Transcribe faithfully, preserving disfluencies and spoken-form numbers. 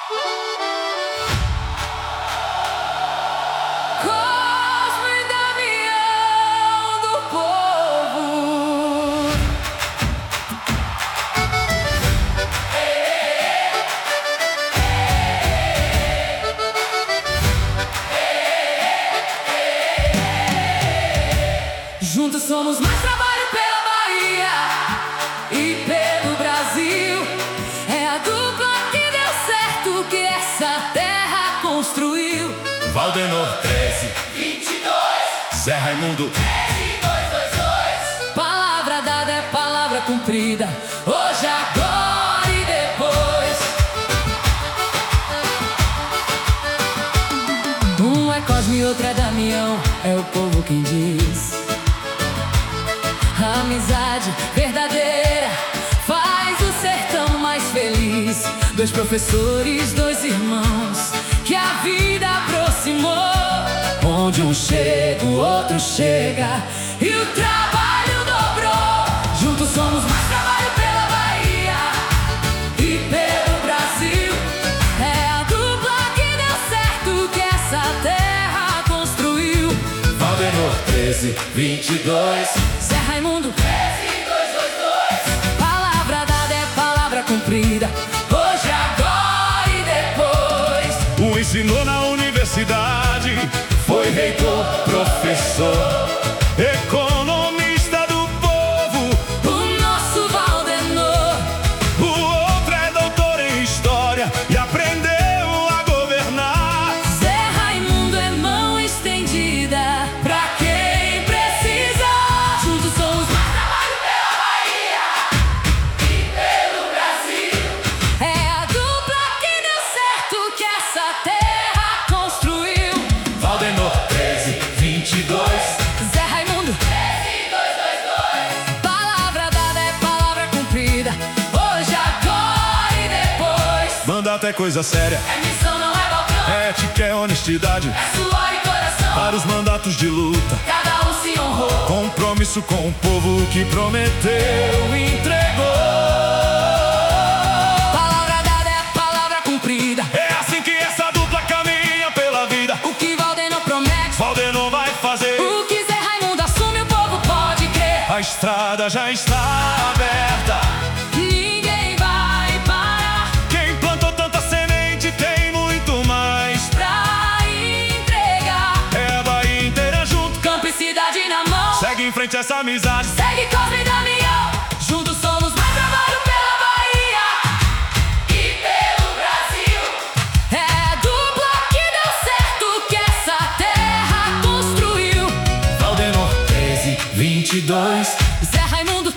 Cosmo e Damião do povo. Juntos somos mais trabalho pela Bahia e pelo Brasil. É a dupla que deu certo, que essa terra construiu. Valdenor treze, vinte e dois, Zé Raimundo treze, dois dois dois. Palavra dada é palavra cumprida, hoje, agora e depois. Um é Cosme e outro é Damião, é o povo quem diz. A amizade verdadeira faz o sertão mais feliz. Dois professores, dois irmãos, que a vida aproximou. Onde um chega, o outro chega, e o trabalho dobrou. Juntos somos mais trabalho pela Bahia e pelo Brasil. É a dupla que deu certo, que essa terra construiu. Valdenor treze, vinte e dois, Zé Raimundo treze, dois dois dois. Palavra dada é palavra cumprida, hoje, agora e depois. Um ensinou na universidade, foi reitor, professor, economista do povo. O nosso Valdenor. O outro é doutor em história e aprendeu a governar. Zé Raimundo é mão estendida pra quem precisa. Juntos somos mais trabalho pela Bahia e pelo Brasil. É a dupla que deu certo, que essa terra construiu. Valdenor treze, vinte e dois, Zé Raimundo treze, dois dois dois. Palavra dada é palavra cumprida, hoje, agora e depois. mandato é coisa séria, É missão, não é balcão. ética é honestidade. É suor e coração. Para os mandatos de luta, Cada um se honrou. compromisso com o povo que prometeu, entregou. Palavra dada é palavra cumprida. É assim que essa dupla caminha pela vida. O que Valdenor promete, Valdenor vai fazer. o que Zé Raimundo assume, o povo pode crer. A estrada já está aberta. Ninguém vai parar Quem plantou tanta semente tem muito mais. pra entregar. É a Bahia inteira junto. Campo e cidade na mão. Segue em frente essa amizade. Segue Cosme e Damião. Juntos somos mais trabalho pela Bahia e pelo Brasil. É a dupla que deu certo, que essa terra construiu. Valdenor treze, vinte e dois, Zé Raimundo